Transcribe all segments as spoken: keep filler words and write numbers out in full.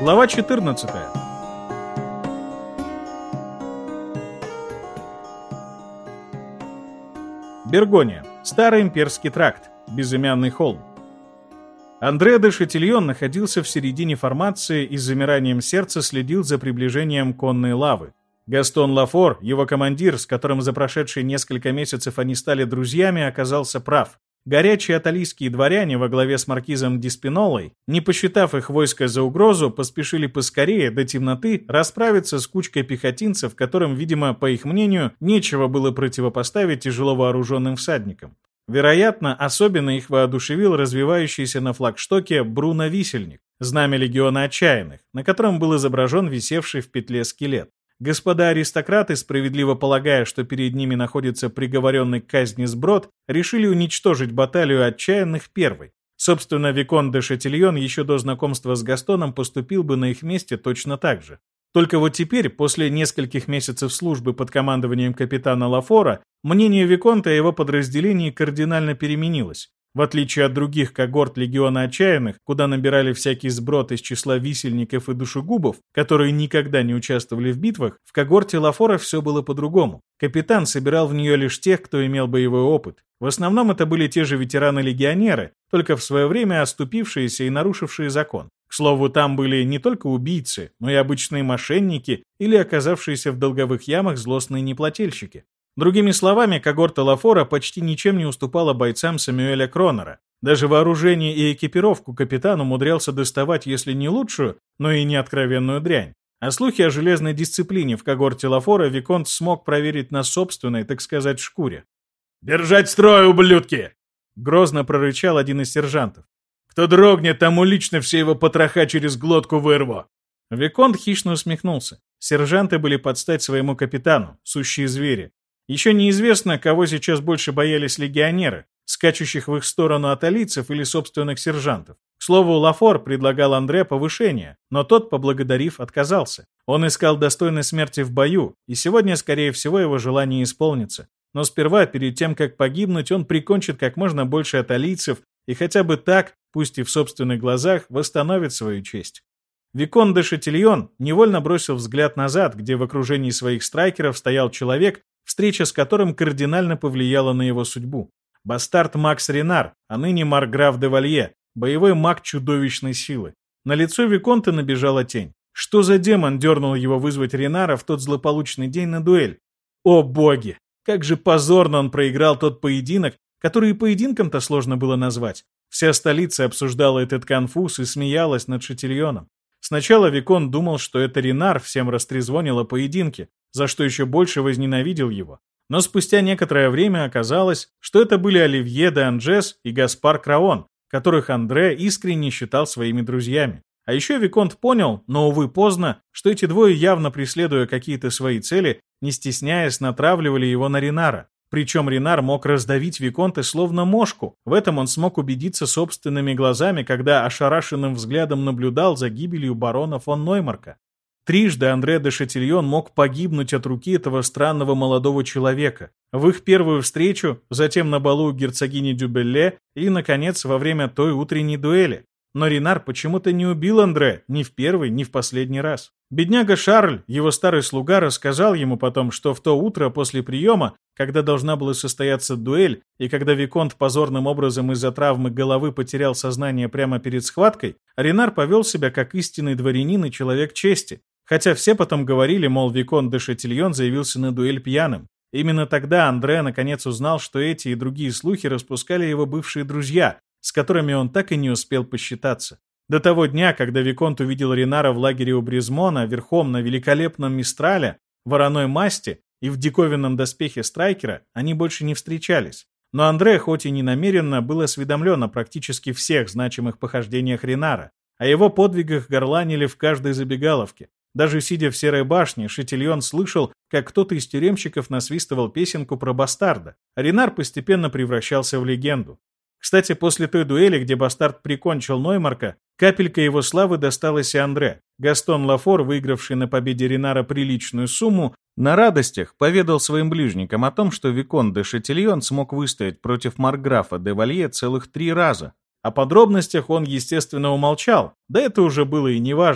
Глава четырнадцатая. Бергония. Старый имперский тракт. Безымянный холм. Андре де Шатильон находился в середине формации и с замиранием сердца следил за приближением конной лавы. Гастон Лафор, его командир, с которым за прошедшие несколько месяцев они стали друзьями, оказался прав. Горячие аталийские дворяне во главе с маркизом Диспинолой, не посчитав их войско за угрозу, поспешили поскорее до темноты расправиться с кучкой пехотинцев, которым, видимо, по их мнению, нечего было противопоставить тяжело вооруженным всадникам. Вероятно, особенно их воодушевил развивающийся на флагштоке Бруно-висельник, знамя легиона отчаянных, на котором был изображен висевший в петле скелет. Господа аристократы, справедливо полагая, что перед ними находится приговоренный к казни сброд, решили уничтожить баталию отчаянных первой. Собственно, Викон де Шатильон еще до знакомства с Гастоном поступил бы на их месте точно так же. Только вот теперь, после нескольких месяцев службы под командованием капитана Лафора, мнение Виконта о его подразделении кардинально переменилось. В отличие от других когорт легиона отчаянных, куда набирали всякий сброд из числа висельников и душегубов, которые никогда не участвовали в битвах, в когорте Лафора все было по-другому. Капитан собирал в нее лишь тех, кто имел боевой опыт. В основном это были те же ветераны-легионеры, только в свое время оступившиеся и нарушившие закон. К слову, там были не только убийцы, но и обычные мошенники или оказавшиеся в долговых ямах злостные неплательщики. Другими словами, когорта Лафора почти ничем не уступала бойцам Самюэля Кронера. Даже вооружение и экипировку капитан умудрялся доставать, если не лучшую, но и не откровенную дрянь. А слухи о железной дисциплине в когорте Лафора Виконт смог проверить на собственной, так сказать, шкуре. «Держать строй, ублюдки!» — грозно прорычал один из сержантов. «Кто дрогнет, тому лично все его потроха через глотку вырву!» Виконт хищно усмехнулся. Сержанты были под стать своему капитану, сущие звери. Еще неизвестно, кого сейчас больше боялись легионеры, скачущих в их сторону аталийцев или собственных сержантов. К слову, Лафор предлагал Андре повышение, но тот, поблагодарив, отказался. Он искал достойной смерти в бою, и сегодня, скорее всего, его желание исполнится. Но сперва, перед тем, как погибнуть, он прикончит как можно больше аталийцев и хотя бы так, пусть и в собственных глазах, восстановит свою честь. Викон де Шатильон невольно бросил взгляд назад, где в окружении своих страйкеров стоял человек, встреча с которым кардинально повлияла на его судьбу. Бастард Макс Ренар, а ныне марграф де Валье, боевой маг чудовищной силы. На лицо Виконта набежала тень. Что за демон дернул его вызвать Ренара в тот злополучный день на дуэль? О боги! Как же позорно он проиграл тот поединок, который и поединком-то сложно было назвать. Вся столица обсуждала этот конфуз и смеялась над Шатильоном. Сначала Виконт думал, что это Ренар всем растрезвонил о поединке, за что еще больше возненавидел его. Но спустя некоторое время оказалось, что это были Оливье де Анжес и Гаспар Краон, которых Андре искренне считал своими друзьями. А еще Виконт понял, но, увы, поздно, что эти двое, явно преследуя какие-то свои цели, не стесняясь, натравливали его на Ренара. Причем Ренар мог раздавить Виконта словно мошку. В этом он смог убедиться собственными глазами, когда ошарашенным взглядом наблюдал за гибелью барона фон Ноймарка. Трижды Андре де Шатильон мог погибнуть от руки этого странного молодого человека. В их первую встречу, затем на балу у герцогини Дюбелле и, наконец, во время той утренней дуэли. Но Ренар почему-то не убил Андре ни в первый, ни в последний раз. Бедняга Шарль, его старый слуга, рассказал ему потом, что в то утро после приема, когда должна была состояться дуэль, и когда Виконт позорным образом из-за травмы головы потерял сознание прямо перед схваткой, Ренар повел себя как истинный дворянин и человек чести. Хотя все потом говорили, мол, Викон де Шатильон заявился на дуэль пьяным. Именно тогда Андре наконец узнал, что эти и другие слухи распускали его бывшие друзья, с которыми он так и не успел посчитаться. До того дня, когда Виконт увидел Ренара в лагере у Бризмона верхом на великолепном Мистрале, вороной масти и в диковинном доспехе страйкера, они больше не встречались. Но Андре, хоть и не намеренно, был осведомлен о практически всех значимых похождениях Ренара. О его подвигах горланили в каждой забегаловке. Даже сидя в Серой башне, Шатильон слышал, как кто-то из тюремщиков насвистывал песенку про бастарда. Ренар постепенно превращался в легенду. Кстати, после той дуэли, где бастард прикончил Ноймарка, капелька его славы досталась и Андре. Гастон Лафор, выигравший на победе Ренара приличную сумму, на радостях поведал своим ближникам о том, что Викон де Шатильон смог выстоять против марграфа де Валье целых три раза. О подробностях он, естественно, умолчал, да это уже было и неважно.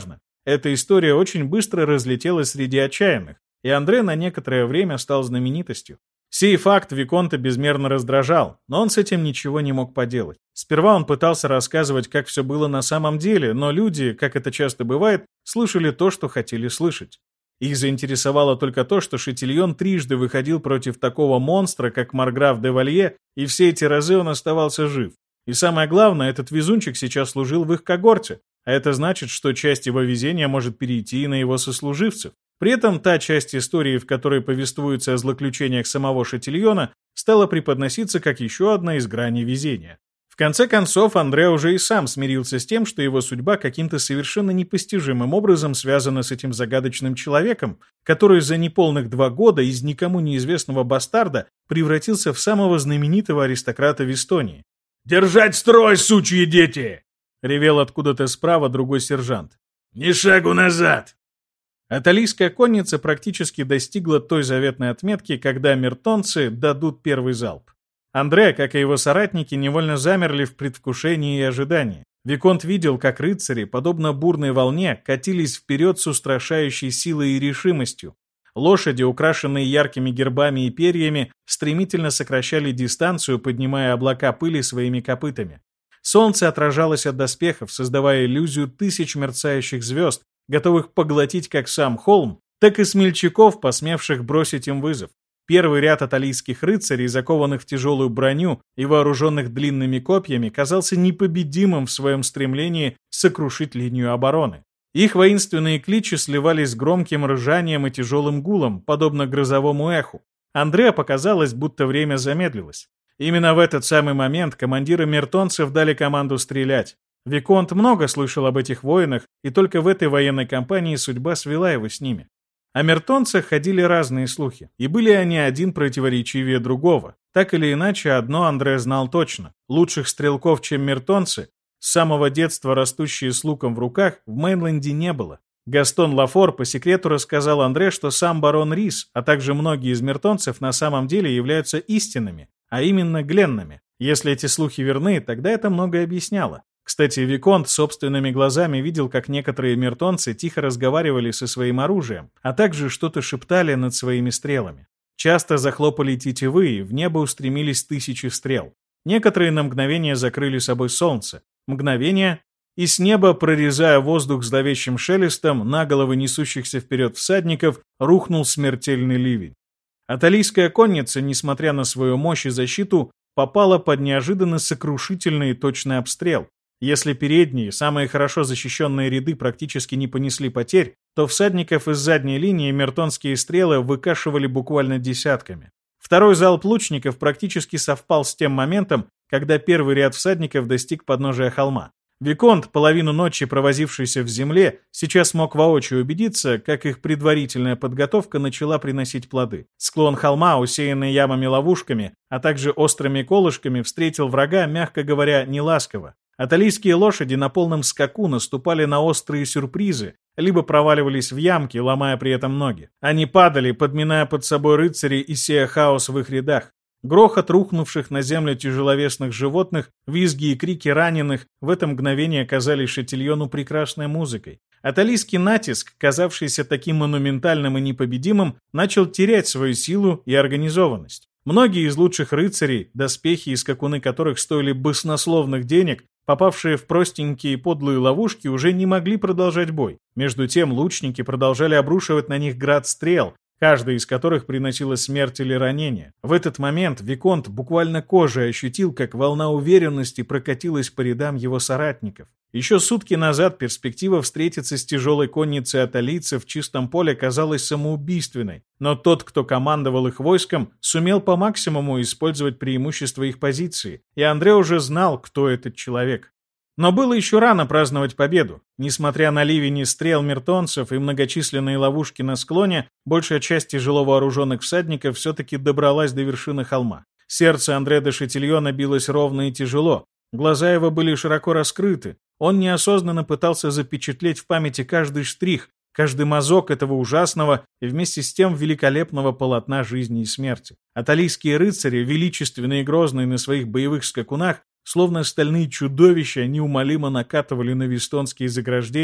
Эта история очень быстро разлетелась среди отчаянных, и Андре на некоторое время стал знаменитостью. Сей факт Виконта безмерно раздражал, но он с этим ничего не мог поделать. Сперва он пытался рассказывать, как все было на самом деле, но люди, как это часто бывает, слышали то, что хотели слышать. Их заинтересовало только то, что Шатильон трижды выходил против такого монстра, как Марграф де Валье, и все эти разы он оставался жив. И самое главное, этот везунчик сейчас служил в их когорте, а это значит, что часть его везения может перейти и на его сослуживцев. При этом та часть истории, в которой повествуется о злоключениях самого Шатильона, стала преподноситься как еще одна из граней везения. В конце концов, Андре уже и сам смирился с тем, что его судьба каким-то совершенно непостижимым образом связана с этим загадочным человеком, который за неполных два года из никому неизвестного бастарда превратился в самого знаменитого аристократа в Эстонии. «Держать строй, сучьи дети!» — ревел откуда-то справа другой сержант. «Ни шагу назад!» Аталийская конница практически достигла той заветной отметки, когда мертонцы дадут первый залп. Андре, как и его соратники, невольно замерли в предвкушении и ожидании. Виконт видел, как рыцари, подобно бурной волне, катились вперед с устрашающей силой и решимостью. Лошади, украшенные яркими гербами и перьями, стремительно сокращали дистанцию, поднимая облака пыли своими копытами. Солнце отражалось от доспехов, создавая иллюзию тысяч мерцающих звезд, готовых поглотить как сам холм, так и смельчаков, посмевших бросить им вызов. Первый ряд аталийских рыцарей, закованных в тяжелую броню и вооруженных длинными копьями, казался непобедимым в своем стремлении сокрушить линию обороны. Их воинственные кличи сливались с громким ржанием и тяжелым гулом, подобно грозовому эху. Андре показалось, будто время замедлилось. Именно в этот самый момент командиры мертонцев дали команду стрелять. Виконт много слышал об этих воинах, и только в этой военной кампании судьба свела его с ними. О мертонцах ходили разные слухи, и были они один противоречивее другого. Так или иначе, одно Андре знал точно. Лучших стрелков, чем мертонцы, с самого детства растущие с луком в руках, в Мейнленде не было. Гастон Лафор по секрету рассказал Андре, что сам барон Рис, а также многие из мертонцев на самом деле являются истинными, а именно гленнами. Если эти слухи верны, тогда это многое объясняло. Кстати, Виконт собственными глазами видел, как некоторые мертонцы тихо разговаривали со своим оружием, а также что-то шептали над своими стрелами. Часто захлопали тетивы, и в небо устремились тысячи стрел. Некоторые на мгновение закрыли собой солнце. Мгновение, и с неба, прорезая воздух зловещим шелестом, на головы несущихся вперед всадников рухнул смертельный ливень. Аталийская конница, несмотря на свою мощь и защиту, попала под неожиданно сокрушительный и точный обстрел. Если передние, самые хорошо защищенные ряды практически не понесли потерь, то всадников из задней линии мертонские стрелы выкашивали буквально десятками. Второй залп лучников практически совпал с тем моментом, когда первый ряд всадников достиг подножия холма. Виконт, половину ночи провозившийся в земле, сейчас мог воочию убедиться, как их предварительная подготовка начала приносить плоды. Склон холма, усеянный ямами-ловушками, а также острыми колышками, встретил врага, мягко говоря, неласково. Аталийские лошади на полном скаку наступали на острые сюрпризы, либо проваливались в ямки, ломая при этом ноги. Они падали, подминая под собой рыцарей и сея хаос в их рядах. Грохот рухнувших на землю тяжеловесных животных, визги и крики раненых в это мгновение казались Шатильону прекрасной музыкой. Аталийский натиск, казавшийся таким монументальным и непобедимым, начал терять свою силу и организованность. Многие из лучших рыцарей, доспехи и скакуны которых стоили баснословных денег, попавшие в простенькие и подлые ловушки, уже не могли продолжать бой. Между тем лучники продолжали обрушивать на них град стрел, каждая из которых приносила смерть или ранение. В этот момент Виконт буквально кожей ощутил, как волна уверенности прокатилась по рядам его соратников. Еще сутки назад перспектива встретиться с тяжелой конницей аталийцев в чистом поле казалась самоубийственной, но тот, кто командовал их войском, сумел по максимуму использовать преимущество их позиции, и Андре уже знал, кто этот человек. Но было еще рано праздновать победу. Несмотря на ливень из стрел мертонцев и многочисленные ловушки на склоне, большая часть тяжело вооруженных всадников все-таки добралась до вершины холма. Сердце Андре де Шатильона билось ровно и тяжело. Глаза его были широко раскрыты. Он неосознанно пытался запечатлеть в памяти каждый штрих, каждый мазок этого ужасного и вместе с тем великолепного полотна жизни и смерти. Аталийские рыцари, величественные и грозные на своих боевых скакунах, словно стальные чудовища, неумолимо накатывали на вестонские заграждения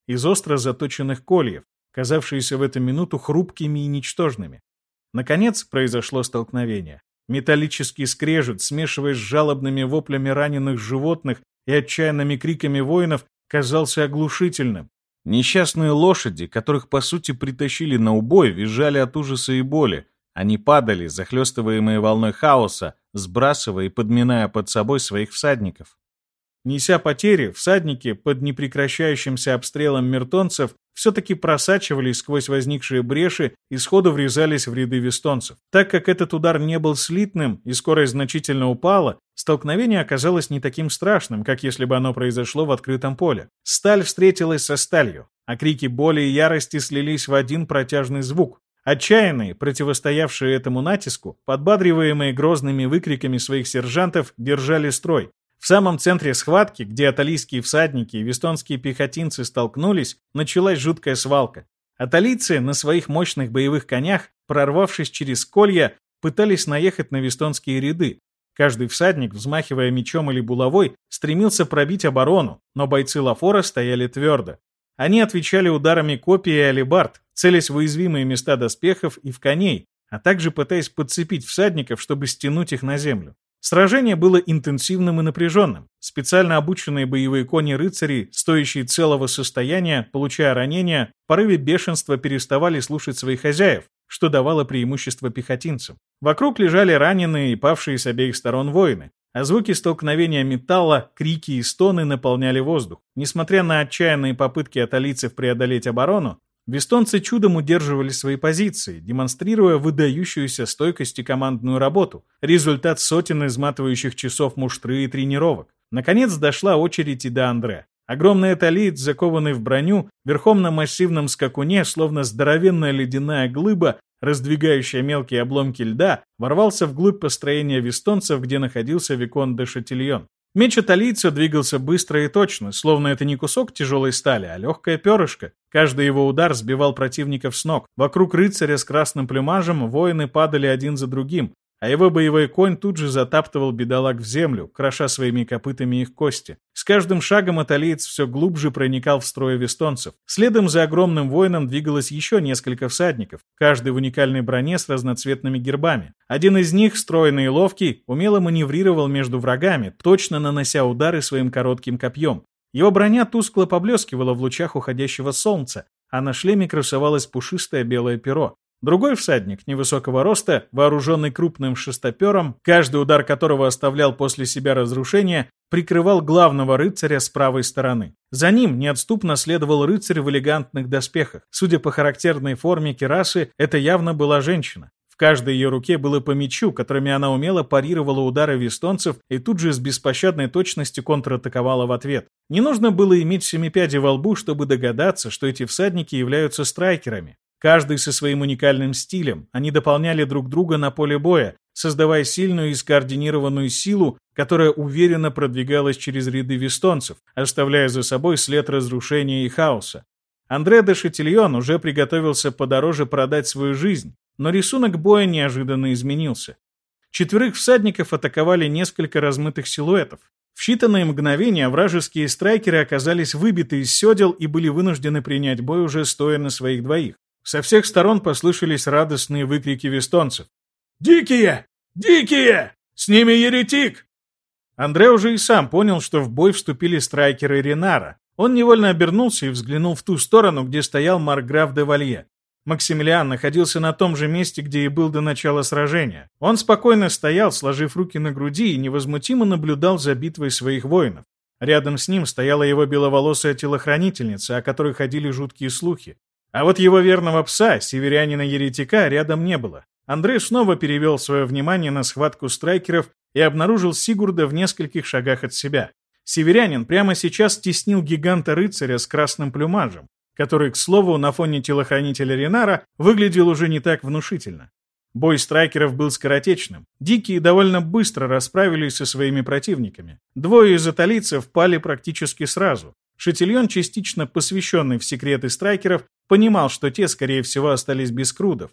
из остро заточенных кольев, казавшиеся в эту минуту хрупкими и ничтожными. Наконец произошло столкновение. Металлический скрежет, смешиваясь с жалобными воплями раненых животных и отчаянными криками воинов, казался оглушительным. Несчастные лошади, которых по сути притащили на убой, визжали от ужаса и боли. Они падали, захлестываемые волной хаоса, сбрасывая и подминая под собой своих всадников. Неся потери, всадники под непрекращающимся обстрелом мертонцев все-таки просачивались сквозь возникшие бреши и сходу врезались в ряды вестонцев. Так как этот удар не был слитным и скорость значительно упала, столкновение оказалось не таким страшным, как если бы оно произошло в открытом поле. Сталь встретилась со сталью, а крики боли и ярости слились в один протяжный звук. Отчаянные, противостоявшие этому натиску, подбадриваемые грозными выкриками своих сержантов, держали строй. В самом центре схватки, где аталийские всадники и вестонские пехотинцы столкнулись, началась жуткая свалка. Аталийцы на своих мощных боевых конях, прорвавшись через колья, пытались наехать на вестонские ряды. Каждый всадник, взмахивая мечом или булавой, стремился пробить оборону, но бойцы Лафора стояли твердо. Они отвечали ударами копий и алебард, целясь в уязвимые места доспехов и в коней, а также пытаясь подцепить всадников, чтобы стянуть их на землю. Сражение было интенсивным и напряженным. Специально обученные боевые кони-рыцари, стоящие целого состояния, получая ранения, в порыве бешенства переставали слушать своих хозяев, что давало преимущество пехотинцам. Вокруг лежали раненые и павшие с обеих сторон воины, а звуки столкновения металла, крики и стоны наполняли воздух. Несмотря на отчаянные попытки аталийцев преодолеть оборону, вестонцы чудом удерживали свои позиции, демонстрируя выдающуюся стойкость и командную работу, результат сотен изматывающих часов муштры и тренировок. Наконец дошла очередь и до Андре. Огромный аталиец, закованный в броню, верхом на массивном скакуне, словно здоровенная ледяная глыба, раздвигающая мелкие обломки льда, ворвался вглубь построения вестонцев, где находился Викон де Шатильон. Меч аталийца двигался быстро и точно, словно это не кусок тяжелой стали, а легкое перышко. Каждый его удар сбивал противников с ног. Вокруг рыцаря с красным плюмажем воины падали один за другим, а его боевой конь тут же затаптывал бедолаг в землю, кроша своими копытами их кости. С каждым шагом аталиец все глубже проникал в строй вестонцев. Следом за огромным воином двигалось еще несколько всадников, каждый в уникальной броне с разноцветными гербами. Один из них, стройный и ловкий, умело маневрировал между врагами, точно нанося удары своим коротким копьем. Его броня тускло поблескивала в лучах уходящего солнца, а на шлеме красовалось пушистое белое перо. Другой всадник, невысокого роста, вооруженный крупным шестопером, каждый удар которого оставлял после себя разрушение, прикрывал главного рыцаря с правой стороны. За ним неотступно следовал рыцарь в элегантных доспехах. Судя по характерной форме кирасы, это явно была женщина. В каждой ее руке было по мечу, которыми она умело парировала удары вестонцев и тут же с беспощадной точностью контратаковала в ответ. Не нужно было иметь семипяди во лбу, чтобы догадаться, что эти всадники являются страйкерами. Каждый со своим уникальным стилем, они дополняли друг друга на поле боя, создавая сильную и скоординированную силу, которая уверенно продвигалась через ряды вестонцев, оставляя за собой след разрушения и хаоса. Андре де Шатильон уже приготовился подороже продать свою жизнь, но рисунок боя неожиданно изменился. Четверых всадников атаковали несколько размытых силуэтов. В считанные мгновения вражеские страйкеры оказались выбиты из седел и были вынуждены принять бой уже стоя на своих двоих. Со всех сторон послышались радостные выкрики вестонцев. «Дикие! Дикие! С ними еретик!» Андре уже и сам понял, что в бой вступили страйкеры Ренара. Он невольно обернулся и взглянул в ту сторону, где стоял маркграф де Валье. Максимилиан находился на том же месте, где и был до начала сражения. Он спокойно стоял, сложив руки на груди, и невозмутимо наблюдал за битвой своих воинов. Рядом с ним стояла его беловолосая телохранительница, о которой ходили жуткие слухи. А вот его верного пса, северянина-еретика, рядом не было. Андрей снова перевел свое внимание на схватку страйкеров и обнаружил Сигурда в нескольких шагах от себя. Северянин прямо сейчас теснил гиганта-рыцаря с красным плюмажем, который, к слову, на фоне телохранителя Ренара выглядел уже не так внушительно. Бой страйкеров был скоротечным. Дикие довольно быстро расправились со своими противниками. Двое из аталийцев пали практически сразу. Шатильон, частично посвященный в секреты страйкеров, понимал, что те, скорее всего, остались без крудов.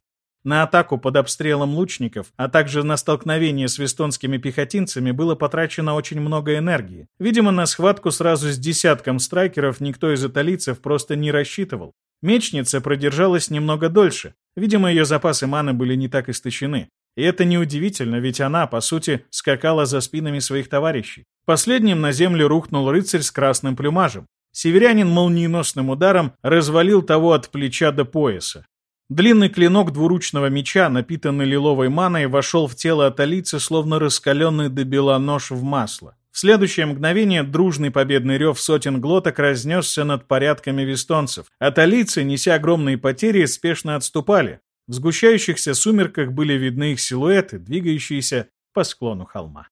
На атаку под обстрелом лучников, а также на столкновение с вестонскими пехотинцами было потрачено очень много энергии. Видимо, на схватку сразу с десятком страйкеров никто из италийцев просто не рассчитывал. Мечница продержалась немного дольше. Видимо, ее запасы маны были не так истощены. И это неудивительно, ведь она, по сути, скакала за спинами своих товарищей. Последним на землю рухнул рыцарь с красным плюмажем. Северянин молниеносным ударом развалил того от плеча до пояса. Длинный клинок двуручного меча, напитанный лиловой маной, вошел в тело аталийца, словно раскаленный до бела нож в масло. В следующее мгновение дружный победный рев сотен глоток разнесся над порядками вестонцев. Аталийцы, неся огромные потери, спешно отступали. В сгущающихся сумерках были видны их силуэты, двигающиеся по склону холма.